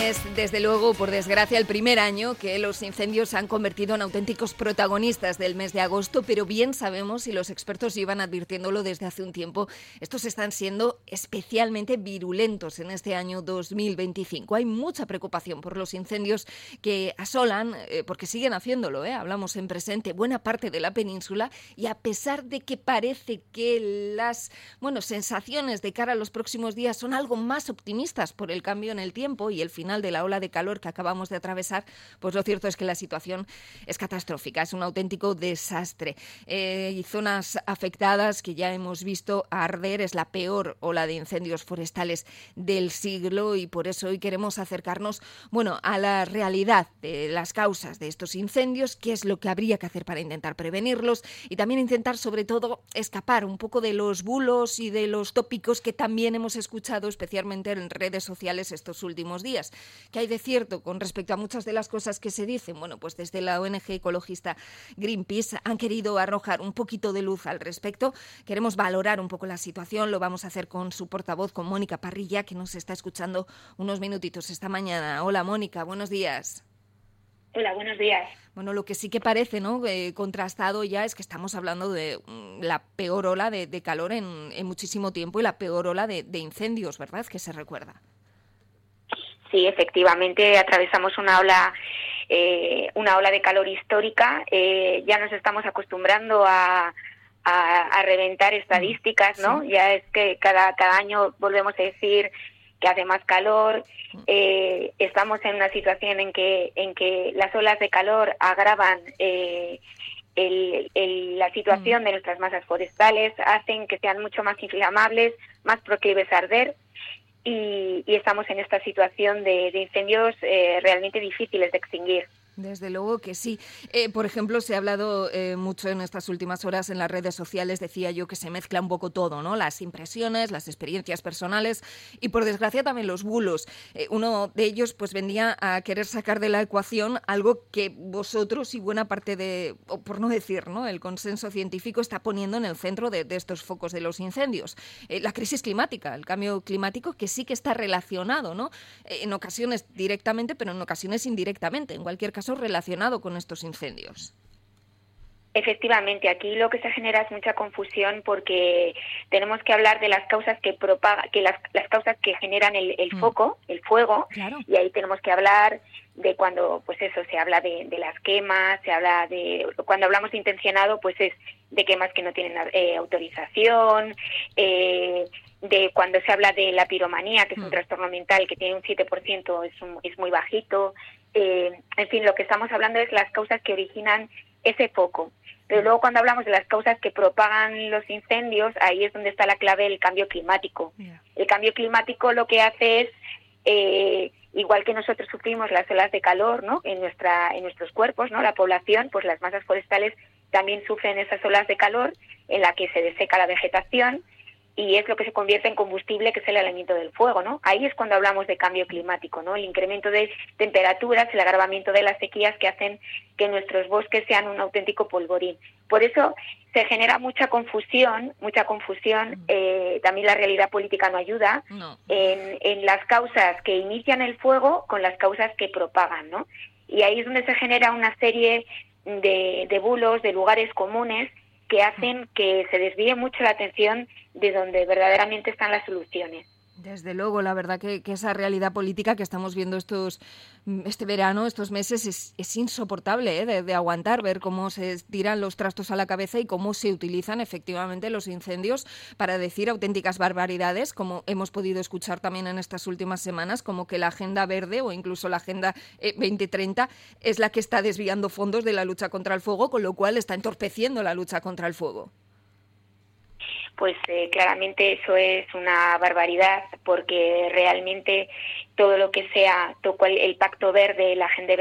es, desde luego, por desgracia, el primer año que los incendios se han convertido en auténticos protagonistas del mes de agosto, pero bien sabemos, y los expertos llevan advirtiéndolo desde hace un tiempo, estos están siendo especialmente virulentos en este año 2025. Hay mucha preocupación por los incendios que asolan, porque siguen haciéndolo, hablamos en presente, buena parte de la península, y a pesar de que parece que las sensaciones de cara a los próximos días son algo más optimistas por el cambio en el tiempo y el final de la ola de calor que acabamos de atravesar, pues lo cierto es que la situación es catastrófica, es un auténtico desastre. Y zonas afectadas que ya hemos visto arder, es la peor ola de incendios forestales del siglo, y por eso hoy queremos acercarnos, a la realidad de las causas de estos incendios, qué es lo que habría que hacer para intentar prevenirlos y también intentar, sobre todo, escapar un poco de los bulos y de los tópicos que también hemos escuchado, especialmente en redes sociales estos últimos días. ¿Qué hay de cierto con respecto a muchas de las cosas que se dicen? Pues desde la ONG ecologista Greenpeace han querido arrojar un poquito de luz al respecto. Queremos valorar un poco la situación, lo vamos a hacer con su portavoz, con Mónica Parrilla, que nos está escuchando unos minutitos esta mañana. Hola, Mónica, buenos días. Hola, buenos días. Lo que sí que parece, contrastado ya, es que estamos hablando de la peor ola de calor en muchísimo tiempo y la peor ola de incendios, ¿verdad?, que se recuerda. Sí, efectivamente, atravesamos una ola de calor histórica. Ya nos estamos acostumbrando a reventar estadísticas, ¿no? Sí. Ya es que cada año volvemos a decir que hace más calor. Estamos en una situación en que las olas de calor agravan la situación de nuestras masas forestales, hacen que sean mucho más inflamables, más proclives a arder, y estamos en esta situación de incendios realmente difíciles de extinguir. Desde luego que sí. Por ejemplo, se ha hablado mucho en estas últimas horas en las redes sociales, decía yo, que se mezcla un poco todo, ¿no? Las impresiones, las experiencias personales y, por desgracia, también los bulos. Uno de ellos pues vendía a querer sacar de la ecuación algo que vosotros y buena parte o por no decir, ¿no?, el consenso científico está poniendo en el centro de estos focos de los incendios. La crisis climática, el cambio climático, que sí que está relacionado, ¿no?, en ocasiones directamente, pero en ocasiones indirectamente. En cualquier caso, relacionado con estos incendios. Efectivamente, aquí lo que se genera es mucha confusión porque tenemos que hablar de las causas las causas que generan el foco, el fuego, claro. Y ahí tenemos que hablar de cuando, se habla de las quemas, se habla cuando hablamos de intencionado, pues es de quemas que no tienen autorización, de cuando se habla de la piromanía, que es un trastorno mental que tiene un 7%, es muy bajito. En fin, lo que estamos hablando es las causas que originan ese foco. Pero luego, cuando hablamos de las causas que propagan los incendios, ahí es donde está la clave del cambio climático. Yeah. El cambio climático lo que hace es, igual que nosotros sufrimos las olas de calor, ¿no?, en nuestros cuerpos, ¿no?, la población, pues las masas forestales también sufren esas olas de calor en la que se deseca la vegetación, y es lo que se convierte en combustible, que es el elemento del fuego, ¿no? Ahí es cuando hablamos de cambio climático, ¿no? El incremento de temperaturas, el agravamiento de las sequías que hacen que nuestros bosques sean un auténtico polvorín. Por eso se genera mucha confusión, también la realidad política no ayuda, en las causas que inician el fuego con las causas que propagan, ¿no? Y ahí es donde se genera una serie de bulos, de lugares comunes, que hacen que se desvíe mucho la atención de donde verdaderamente están las soluciones. Desde luego, la verdad que esa realidad política que estamos viendo este verano, estos meses, es insoportable de aguantar, ver cómo se tiran los trastos a la cabeza y cómo se utilizan efectivamente los incendios para decir auténticas barbaridades, como hemos podido escuchar también en estas últimas semanas, como que la Agenda Verde o incluso la Agenda 2030 es la que está desviando fondos de la lucha contra el fuego, con lo cual está entorpeciendo la lucha contra el fuego. Pues claramente eso es una barbaridad, porque realmente todo lo que sea el Pacto Verde, la Agenda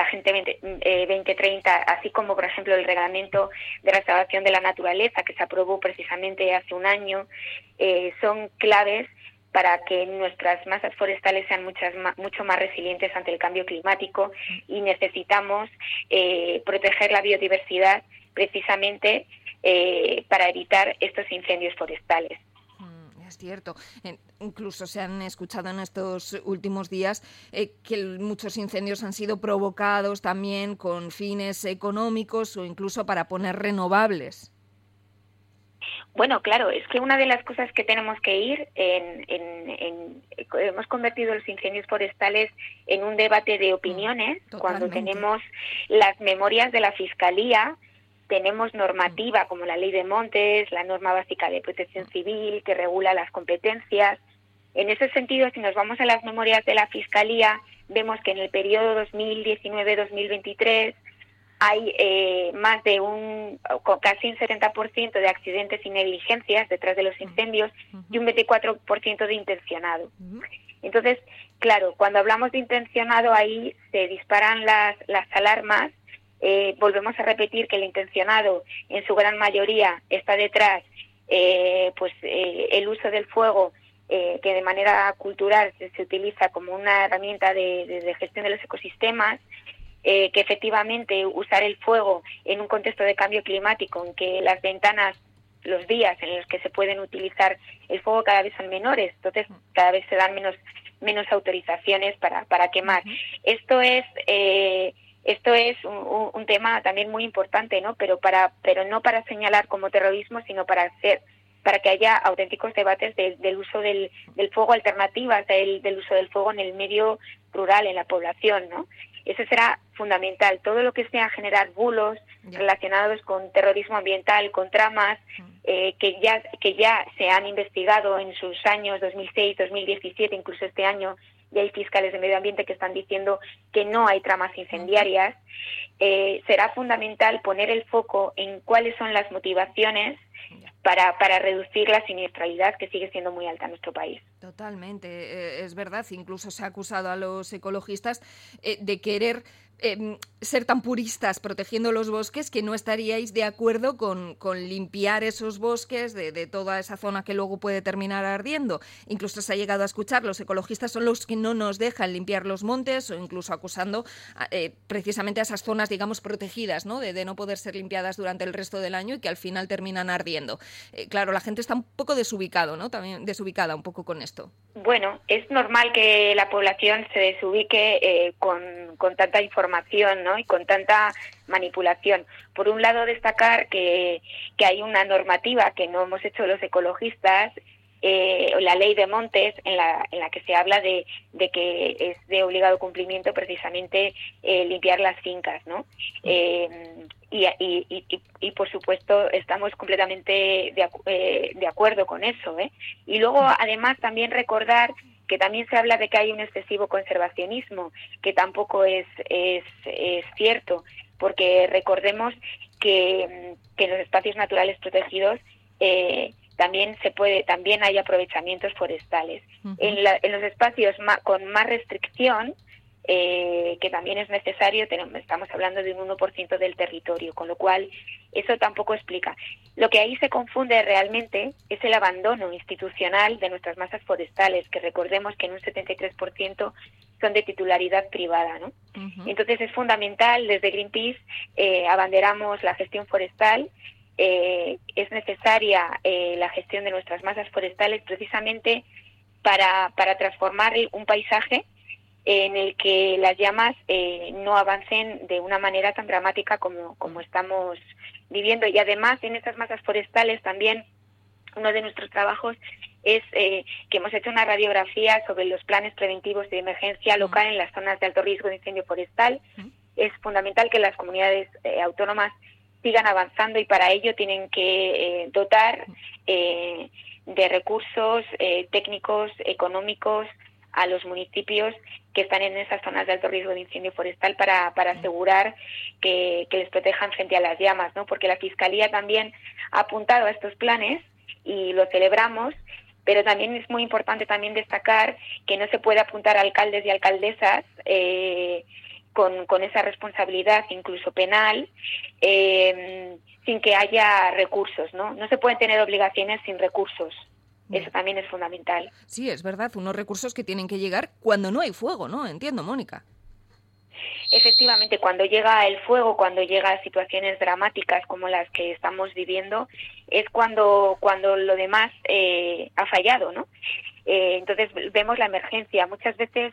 2030, así como, por ejemplo, el Reglamento de Restauración de la Naturaleza, que se aprobó precisamente hace un año, son claves para que nuestras masas forestales sean mucho más resilientes ante el cambio climático, y necesitamos proteger la biodiversidad precisamente para evitar estos incendios forestales. Es cierto. Incluso se han escuchado en estos últimos días que muchos incendios han sido provocados también con fines económicos o incluso para poner renovables. Bueno, claro, es que una de las cosas que tenemos que ir hemos convertido los incendios forestales en un debate de opiniones. Cuando tenemos las memorias de la Fiscalía, tenemos normativa como la Ley de Montes, la norma básica de protección civil que regula las competencias. En ese sentido, si nos vamos a las memorias de la Fiscalía, vemos que en el periodo 2019-2023 hay más de casi un 70% de accidentes y negligencias detrás de los incendios y un 24% de intencionado. Entonces, claro, cuando hablamos de intencionado, ahí se disparan las alarmas. Volvemos a repetir que el intencionado, en su gran mayoría, está detrás el uso del fuego, que de manera cultural se utiliza como una herramienta de gestión de los ecosistemas, que efectivamente usar el fuego en un contexto de cambio climático, en que las ventanas, los días en los que se pueden utilizar el fuego cada vez son menores, entonces cada vez se dan menos autorizaciones para quemar. Esto es un tema también muy importante, ¿no? Pero no para señalar como terrorismo, sino para que haya auténticos debates del uso del fuego, alternativas del uso del fuego en el medio rural, en la población, ¿no? Eso será fundamental. Todo lo que sea generar bulos relacionados con terrorismo ambiental, con tramas que ya se han investigado en sus años 2006, 2017, incluso este año, y hay fiscales de medio ambiente que están diciendo que no hay tramas incendiarias. Será fundamental poner el foco en cuáles son las motivaciones para reducir la siniestralidad, que sigue siendo muy alta en nuestro país. Totalmente, es verdad. Incluso se ha acusado a los ecologistas de querer ser tan puristas protegiendo los bosques que no estaríais de acuerdo con limpiar esos bosques de toda esa zona que luego puede terminar ardiendo. Incluso se ha llegado a escuchar, los ecologistas son los que no nos dejan limpiar los montes, o incluso acusando precisamente a esas zonas, digamos, protegidas, ¿no? De no poder ser limpiadas durante el resto del año y que al final terminan ardiendo. Claro, la gente está un poco desubicada, ¿no? También desubicada un poco con esto. Bueno, es normal que la población se desubique con tanta información, ¿no? Y con tanta manipulación. Por un lado, destacar que hay una normativa que no hemos hecho los ecologistas, la Ley de Montes, en la que se habla de que es de obligado cumplimiento precisamente limpiar las fincas, ¿no? Y por supuesto estamos completamente de acuerdo con eso, ¿eh? Y luego además también recordar que también se habla de que hay un excesivo conservacionismo, que tampoco es cierto, porque recordemos que en los espacios naturales protegidos también hay aprovechamientos forestales. En los espacios con más restricción, que también es necesario, estamos hablando de un 1% del territorio, con lo cual eso tampoco explica. Lo que ahí se confunde realmente es el abandono institucional de nuestras masas forestales, que recordemos que en un 73% son de titularidad privada, ¿no? Entonces es fundamental, desde Greenpeace abanderamos la gestión forestal. Es necesaria la gestión de nuestras masas forestales precisamente para transformar un paisaje en el que las llamas no avancen de una manera tan dramática como estamos viviendo. Y además, en estas masas forestales también uno de nuestros trabajos es que hemos hecho una radiografía sobre los planes preventivos de emergencia local en las zonas de alto riesgo de incendio forestal. Es fundamental que las comunidades autónomas sigan avanzando, y para ello tienen que dotar de recursos técnicos, económicos a los municipios que están en esas zonas de alto riesgo de incendio forestal para asegurar que les protejan frente a las llamas, ¿no? Porque la Fiscalía también ha apuntado a estos planes y lo celebramos, pero también es muy importante también destacar que no se puede apuntar a alcaldes y alcaldesas con esa responsabilidad, incluso penal, sin que haya recursos, ¿no? No se pueden tener obligaciones sin recursos. Eso también es fundamental. Sí, es verdad, unos recursos que tienen que llegar cuando no hay fuego, ¿no? Entiendo, Mónica. Efectivamente, cuando llega el fuego, cuando llega a situaciones dramáticas como las que estamos viviendo, es cuando lo demás ha fallado, ¿no? Entonces vemos la emergencia. Muchas veces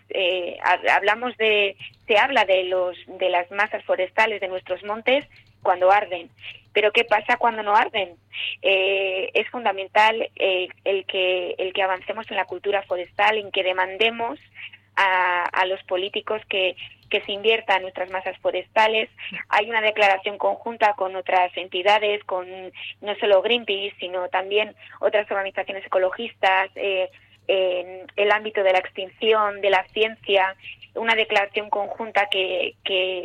se habla de las masas forestales de nuestros montes cuando arden. Pero ¿qué pasa cuando no arden? Es fundamental el que avancemos en la cultura forestal, en que demandemos a los políticos que se invierta en nuestras masas forestales. Hay una declaración conjunta con otras entidades, con no solo Greenpeace, sino también otras organizaciones ecologistas, en el ámbito de la extinción, de la ciencia, una declaración conjunta que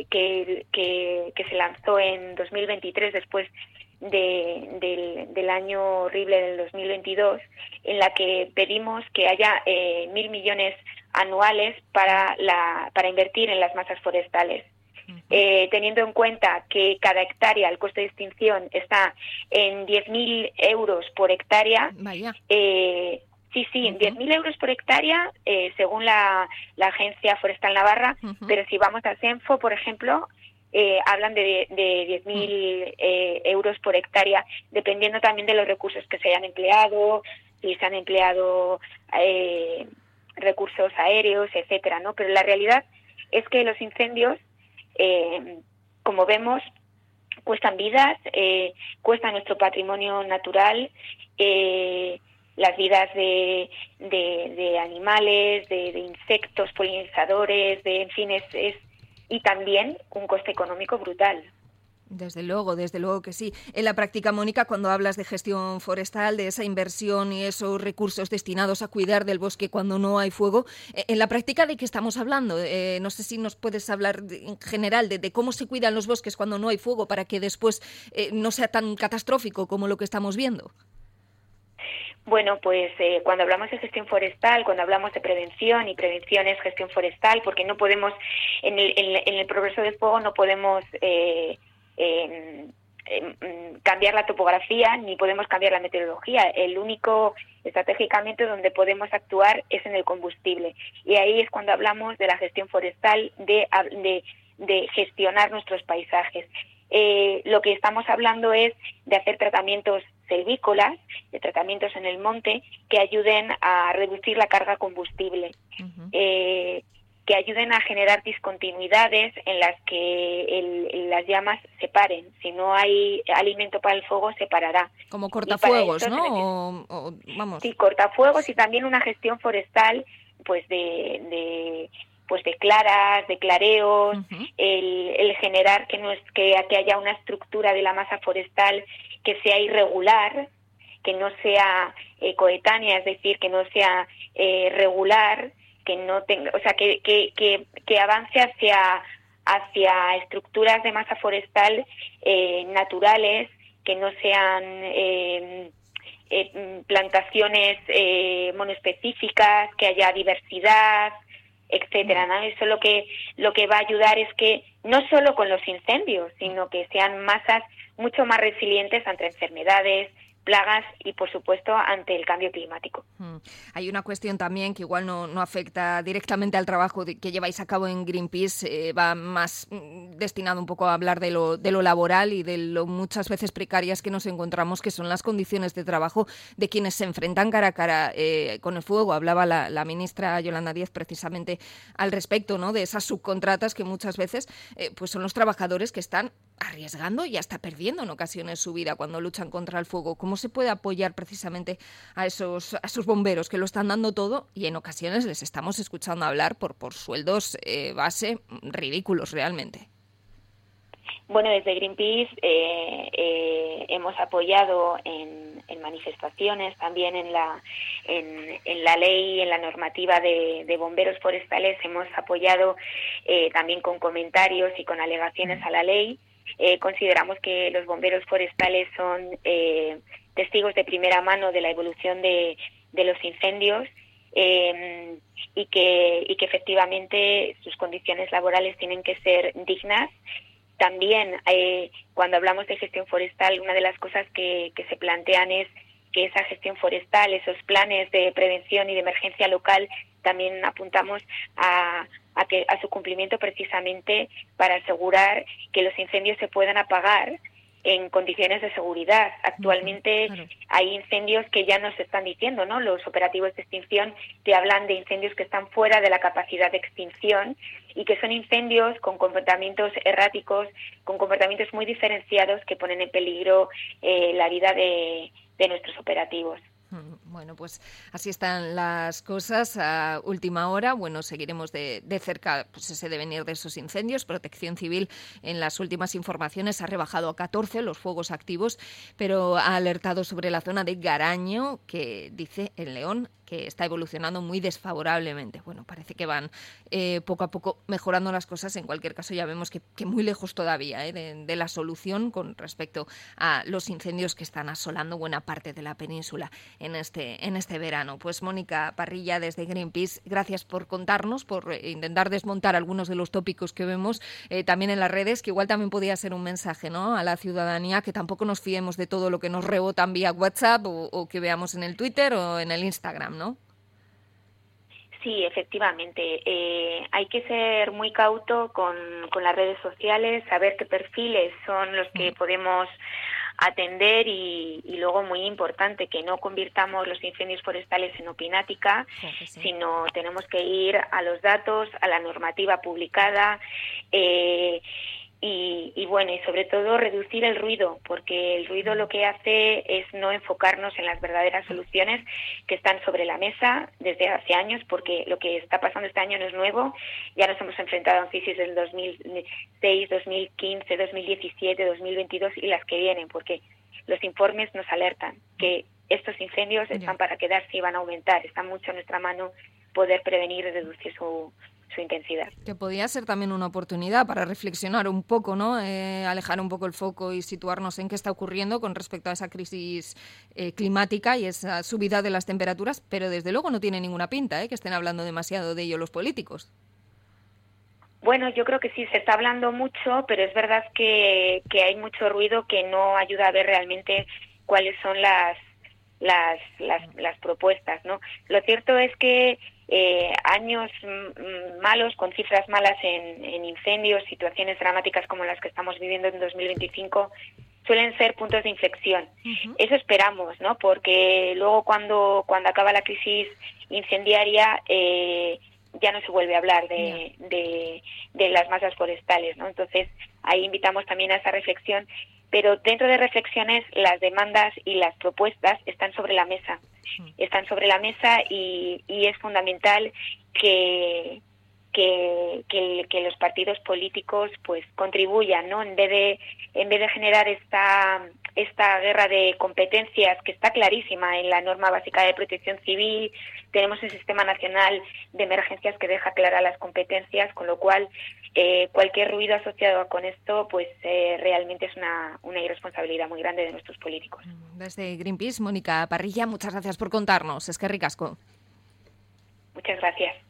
se lanzó en 2023 después del año horrible del 2022, en la que pedimos que haya 1.000 millones anuales para invertir en las masas forestales. Teniendo en cuenta que cada hectárea, el coste de extinción está en 10.000 euros por hectárea. Vaya. Sí, 10.000 euros por hectárea, según la Agencia Forestal Navarra, pero si vamos a Senfo, por ejemplo, hablan de 10.000 euros por hectárea, dependiendo también de los recursos que se hayan empleado, si se han empleado recursos aéreos, etcétera, ¿no? Pero la realidad es que los incendios, como vemos, cuestan vidas, cuesta nuestro patrimonio natural, las vidas de animales, de insectos, polinizadores, en fin, y también un coste económico brutal. Desde luego que sí. En la práctica, Mónica, cuando hablas de gestión forestal, de esa inversión y esos recursos destinados a cuidar del bosque cuando no hay fuego, en la práctica, ¿de qué estamos hablando? No sé si nos puedes hablar en general de cómo se cuidan los bosques cuando no hay fuego para que después no sea tan catastrófico como lo que estamos viendo. Bueno, pues cuando hablamos de gestión forestal, cuando hablamos de prevención, y prevención es gestión forestal, porque no podemos, en el progreso del fuego no podemos cambiar la topografía ni podemos cambiar la meteorología. El único estratégicamente donde podemos actuar es en el combustible, y ahí es cuando hablamos de la gestión forestal, de gestionar nuestros paisajes. Lo que estamos hablando es de hacer tratamientos selvícolas, de tratamientos en el monte que ayuden a reducir la carga combustible, que ayuden a generar discontinuidades en las que las llamas se paren. Si no hay alimento para el fuego, se parará. Como cortafuegos, ¿no? Vamos. Sí, cortafuegos, y también una gestión forestal, pues de claras, de clareos, el generar que haya una estructura de la masa forestal que sea irregular, que no sea coetánea, es decir, que no sea regular, que no tenga, o sea, que avance hacia estructuras de masa forestal naturales, que no sean plantaciones monoespecíficas, que haya diversidad, etcétera, ¿no? Eso lo que va a ayudar es que no solo con los incendios, sino que sean masas mucho más resilientes ante enfermedades, plagas y, por supuesto, ante el cambio climático. Hay una cuestión también que igual no afecta directamente al trabajo que lleváis a cabo en Greenpeace, va más destinado un poco a hablar de lo laboral y de lo muchas veces precarias que nos encontramos, que son las condiciones de trabajo de quienes se enfrentan cara a cara con el fuego. Hablaba la ministra Yolanda Díaz precisamente al respecto, ¿no?, de esas subcontratas que muchas veces pues son los trabajadores que están arriesgando y hasta perdiendo en ocasiones su vida cuando luchan contra el fuego. ¿Cómo se puede apoyar precisamente a esos bomberos que lo están dando todo y en ocasiones les estamos escuchando hablar por sueldos base ridículos realmente? Bueno, desde Greenpeace hemos apoyado en manifestaciones, también en la ley, en la normativa de bomberos forestales, hemos apoyado también con comentarios y con alegaciones a la ley. Consideramos que los bomberos forestales son testigos de primera mano de la evolución de los incendios, y que efectivamente sus condiciones laborales tienen que ser dignas. También cuando hablamos de gestión forestal, una de las cosas que se plantean es que esa gestión forestal, esos planes de prevención y de emergencia local, también apuntamos a a su cumplimiento precisamente para asegurar que los incendios se puedan apagar en condiciones de seguridad. Actualmente hay incendios que ya nos están diciendo, ¿no? Los operativos de extinción te hablan de incendios que están fuera de la capacidad de extinción y que son incendios con comportamientos erráticos, con comportamientos muy diferenciados que ponen en peligro la vida de nuestros operativos. Bueno, pues así están las cosas a última hora. Bueno, seguiremos de cerca pues ese devenir de esos incendios. Protección Civil en las últimas informaciones ha rebajado a 14 los fuegos activos, pero ha alertado sobre la zona de Garaño, que dice en León que está evolucionando muy desfavorablemente. Bueno, parece que van poco a poco mejorando las cosas. En cualquier caso, ya vemos que muy lejos todavía de la solución con respecto a los incendios que están asolando buena parte de la península en este verano. Pues Mónica Parrilla, desde Greenpeace, gracias por contarnos, por intentar desmontar algunos de los tópicos que vemos también en las redes, que igual también podía ser un mensaje, ¿no?, a la ciudadanía, que tampoco nos fiemos de todo lo que nos rebotan vía WhatsApp o que veamos en el Twitter o en el Instagram, ¿no? Sí, efectivamente. Hay que ser muy cauto con las redes sociales, saber qué perfiles son los que podemos atender y luego, muy importante, que no convirtamos los incendios forestales en opinática, sino tenemos que ir a los datos, a la normativa publicada, y bueno, y sobre todo reducir el ruido, porque el ruido lo que hace es no enfocarnos en las verdaderas soluciones que están sobre la mesa desde hace años, porque lo que está pasando este año no es nuevo. Ya nos hemos enfrentado a un crisis del 2006, 2015, 2017, 2022 y las que vienen, porque los informes nos alertan que estos incendios están para quedarse y van a aumentar. Está mucho en nuestra mano poder prevenir y reducir su intensidad. Que podía ser también una oportunidad para reflexionar un poco, ¿no? Alejar un poco el foco y situarnos en qué está ocurriendo con respecto a esa crisis climática y esa subida de las temperaturas, pero desde luego no tiene ninguna pinta que estén hablando demasiado de ello los políticos. Bueno, yo creo que sí, se está hablando mucho, pero es verdad que hay mucho ruido que no ayuda a ver realmente cuáles son las propuestas, ¿no? Lo cierto es que años malos, con cifras malas en incendios, situaciones dramáticas como las que estamos viviendo en 2025, suelen ser puntos de inflexión. Eso esperamos, ¿no? Porque luego cuando acaba la crisis incendiaria ya no se vuelve a hablar de las masas forestales, ¿no? Entonces ahí invitamos también a esa reflexión. Pero dentro de reflexiones, las demandas y las propuestas están sobre la mesa. Están sobre la mesa y es fundamental que los partidos políticos pues contribuyan, ¿no? En vez de generar esta guerra de competencias que está clarísima en la norma básica de protección civil. Tenemos un sistema nacional de emergencias que deja claras las competencias, con lo cual cualquier ruido asociado con esto pues realmente es una irresponsabilidad muy grande de nuestros políticos. Desde Greenpeace, Mónica Parrilla, muchas gracias por contarnos. Eskerrik asko. Muchas gracias.